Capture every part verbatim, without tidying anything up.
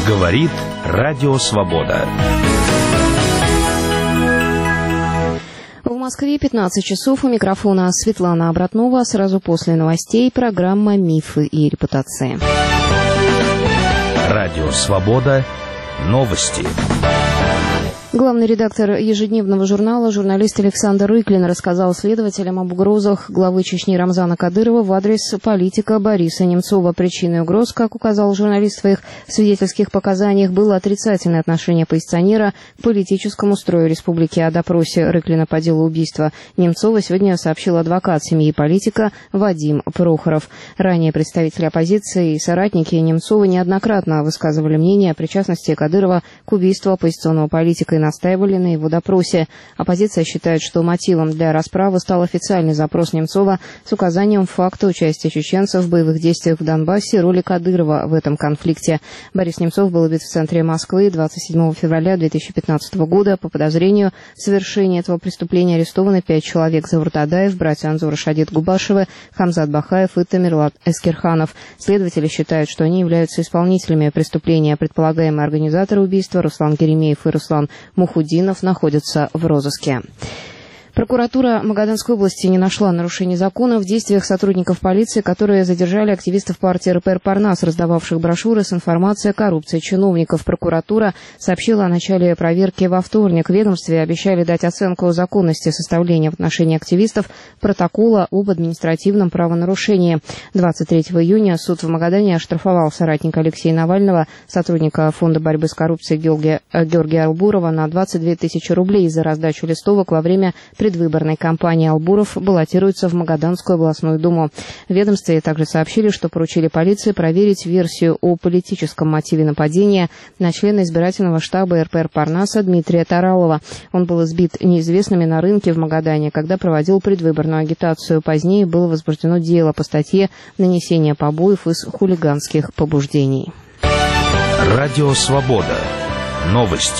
Говорит Радио Свобода. В Москве пятнадцать часов. У микрофона Светлана Обратнова. Сразу после новостей программа «Мифы и репутации». Радио Свобода. Новости. Главный редактор ежедневного журнала, журналист Александр Рыклин, рассказал следователям об угрозах главы Чечни Рамзана Кадырова в адрес политика Бориса Немцова. Причиной угроз, как указал журналист в своих свидетельских показаниях, было отрицательное отношение оппозиционера к политическому строю республики. О допросе Рыклина по делу убийства Немцова сегодня сообщил адвокат семьи политика Вадим Прохоров. Ранее представители оппозиции и соратники Немцова неоднократно высказывали мнение о причастности Кадырова к убийству оппозиционного политика и настаивали на его допросе. Оппозиция считает, что мотивом для расправы стал официальный запрос Немцова с указанием факта участия чеченцев в боевых действиях в Донбассе и роли Кадырова в этом конфликте. Борис Немцов был убит в центре Москвы двадцать седьмого февраля две тысячи пятнадцатого года. По подозрению в совершении этого преступления арестованы пять человек: Завур Адаев, братья Анзор и Шадид Губашевы, Хамзат Бахаев и Тамерлат Эскерханов. Следователи считают, что они являются исполнителями преступления. Предполагаемые организаторы убийства Руслан Геремеев и Руслан Мухуддинов находятся в розыске. Прокуратура Магаданской области не нашла нарушений закона в действиях сотрудников полиции, которые задержали активистов партии эр пэ эр «Парнас», раздававших брошюры с информацией о коррупции чиновников. Прокуратура сообщила о начале проверки во вторник. В ведомстве обещали дать оценку законности составления в отношении активистов протокола об административном правонарушении. двадцать третьего июня суд в Магадане оштрафовал соратника Алексея Навального, сотрудника Фонда борьбы с коррупцией Георгия, Георгия Албурова, на двадцать две тысячи рублей за раздачу листовок во время предвыборной кампании. Албуров баллотируется в Магаданскую областную думу. В ведомстве также сообщили, что поручили полиции проверить версию о политическом мотиве нападения на члена избирательного штаба эр пэ эр «Парнаса» Дмитрия Таралова. Он был избит неизвестными на рынке в Магадане, когда проводил предвыборную агитацию. Позднее было возбуждено дело по статье «Нанесение побоев из хулиганских побуждений». Радио Свобода. Новости.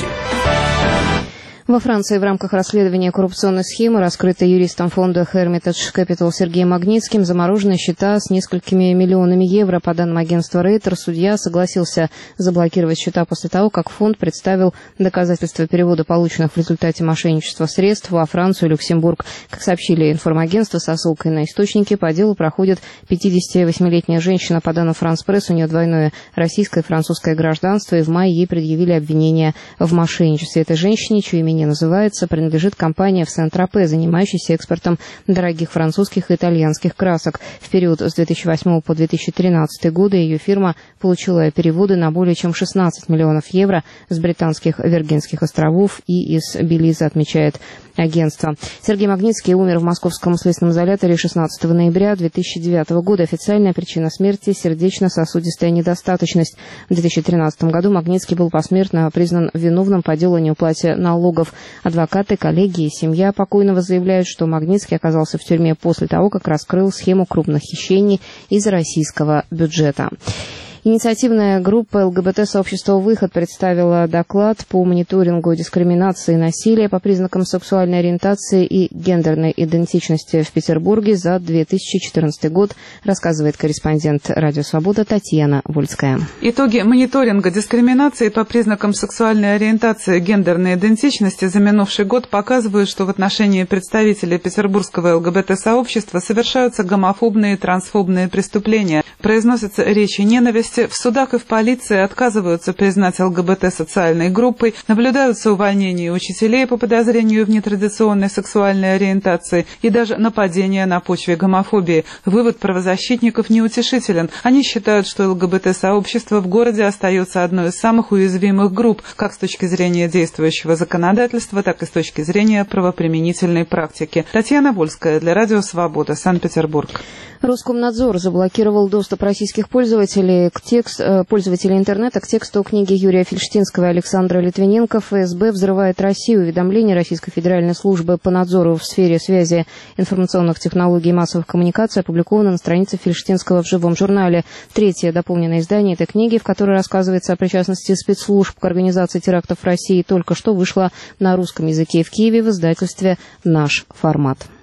Во Франции в рамках расследования коррупционной схемы, раскрытой юристом фонда Hermitage Capital Сергеем Магнитским, заморожены счета с несколькими миллионами евро. По данным агентства Рейтер, судья согласился заблокировать счета после того, как фонд представил доказательства перевода полученных в результате мошенничества средств во Францию и Люксембург. Как сообщили информагентства со ссылкой на источники, по делу проходит пятидесятивосьмилетняя женщина. По данным France Press, у нее двойное российское и французское гражданство, и в мае ей предъявили обвинение в мошенничестве. Этой женщине, чье имя не называется, принадлежит компания в Сен-Тропе, занимающаяся экспортом дорогих французских и итальянских красок. В период с две тысячи восьмого по две тысячи тринадцатый годы ее фирма получила переводы на более чем шестнадцать миллионов евро с британских Виргинских островов и из Белиза, отмечает агентство. Сергей Магнитский умер в московском следственном изоляторе шестнадцатого ноября две тысячи девятого года. Официальная причина смерти – сердечно-сосудистая недостаточность. В две тысячи тринадцатом году Магнитский был посмертно признан виновным по делу о неуплате налогов. Адвокаты, коллеги и семья покойного заявляют, что Магнитский оказался в тюрьме после того, как раскрыл схему крупных хищений из российского бюджета. Инициативная группа эл гэ бэ тэ-сообщества «Выход» представила доклад по мониторингу дискриминации и насилия по признакам сексуальной ориентации и гендерной идентичности в Петербурге за две тысячи четырнадцатый год, рассказывает корреспондент «Радио Свобода» Татьяна Вольская. Итоги мониторинга дискриминации по признакам сексуальной ориентации и гендерной идентичности за минувший год показывают, что в отношении представителей петербургского эл гэ бэ тэ-сообщества совершаются гомофобные и трансфобные преступления, произносятся речи ненависти, в судах и в полиции отказываются признать эл гэ бэ тэ социальной группой, наблюдаются увольнения учителей по подозрению в нетрадиционной сексуальной ориентации и даже нападения на почве гомофобии. Вывод правозащитников неутешителен. Они считают, что эл гэ бэ тэ-сообщество в городе остается одной из самых уязвимых групп, как с точки зрения действующего законодательства, так и с точки зрения правоприменительной практики. Татьяна Вольская для Радио Свобода, Санкт-Петербург. Роскомнадзор заблокировал доступ российских пользователей к текст, пользователей интернета к тексту книги Юрия Фельштинского и Александра Литвиненко «эф эс бэ взрывает Россию». Уведомление Российской федеральной службы по надзору в сфере связи, информационных технологий и массовых коммуникаций опубликовано на странице Фельштинского в живом журнале. Третье дополненное издание этой книги, в которой рассказывается о причастности спецслужб к организации терактов в России, только что вышло на русском языке в Киеве в издательстве «Наш формат».